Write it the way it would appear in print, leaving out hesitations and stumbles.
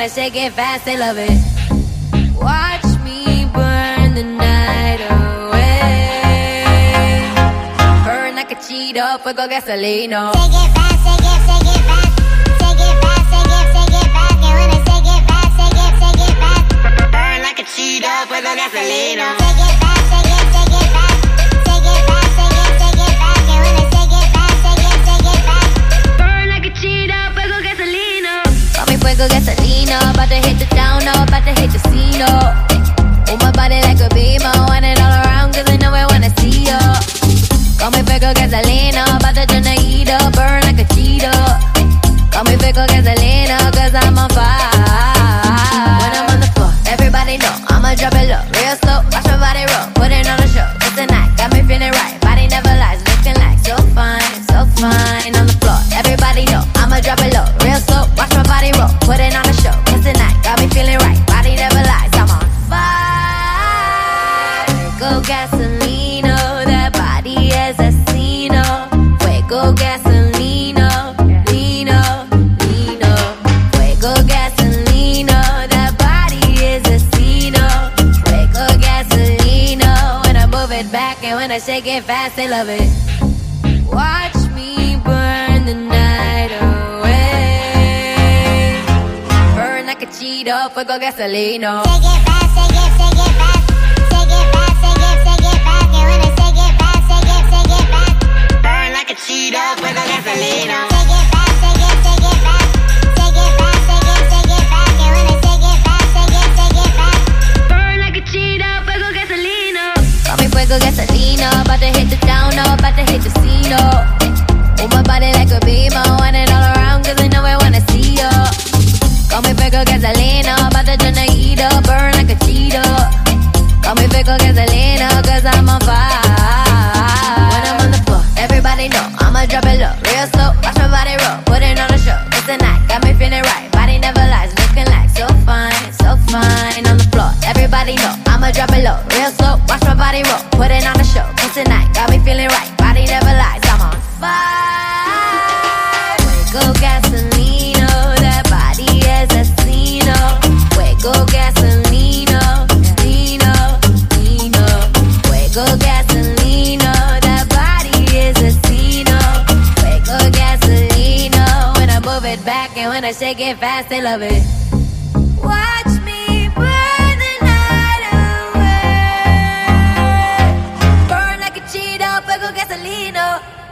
I shake it fast, they love it. Watch me burn the night away. Burn like a Cheeto, fuego gasolino. Shake it fast, shake it fast. Shake it fast, shake it fast. And when I shake it fast, shake it fast. Burn like a Cheeto, fuego gasolino. Shake it fast, shake it fast. Shake it fast, shake it fast. And when I shake it fast, shake it fast. Burn like a Cheeto, fuego gasolino. Call me fuego gasolino, about to hit the town, about to hit the casino. Move my body like a beamer, want it all around, cause I know I wanna see you. Call me fuego gasolino, about to turn the heat up, burn like a Cheeto. Call me fuego gasolino, cause I'm on fire. When I'm on the floor, everybody know I'ma drop it low, real slow, watch my body roll, put it on the show, it's the night, got me feeling right, body never lies, looking like so fine on the floor, everybody know I'ma drop it low, real slow, watch my body roll, put it on the show, it's the night, got me feeling right, body never lies, I'm on fire. Fuego gasolino, that body is asesino. Fuego gasolino, lino. Fuego gasolino, that body is asesino. Fuego gasolino, when I move it back and when I shake it fast, they love it. Watch me burn the night away. Burn like a Cheeto, fuego gasolino. Shake it fast, shake it fast. Shake it fast, shake it fast. And when I shake it fast, shake it fast. Burn like a Cheeto, fuego gasolino. Shake it fast, shake it fast. Shake it fast, shake it fast. And when I shake it fast, shake it fast. Burn like a Cheeto, fuego gasolino. Call me fuego gasolino, about to hit the town, about to hit the casino. Move my body like a beamer, want it all around, cause I know I wanna see you. Call me fuego gasolino, about to turn the heat up, burn like a Cheeto. Call me fuego gasolino, cause I'm on fire. When I'm on the floor, everybody know I'ma drop it low, real slow, watch my body roll, put it on the show, it's the night, got me feeling right, body never lies, looking like so fine on the floor, everybody know I'ma drop it low, real slow, watch my body roll, put it on the show, it's the night, got me feeling right, body never lies, I'm on fire. Fuego gasolino, that body is asesino. Fuego gasolino, lino. Fuego gasolino, that body is asesino. Fuego gasolino, when I move it back and when I shake it fast, they love it. Watch me burn the night away. Burn like a Cheeto, fuego gasolino.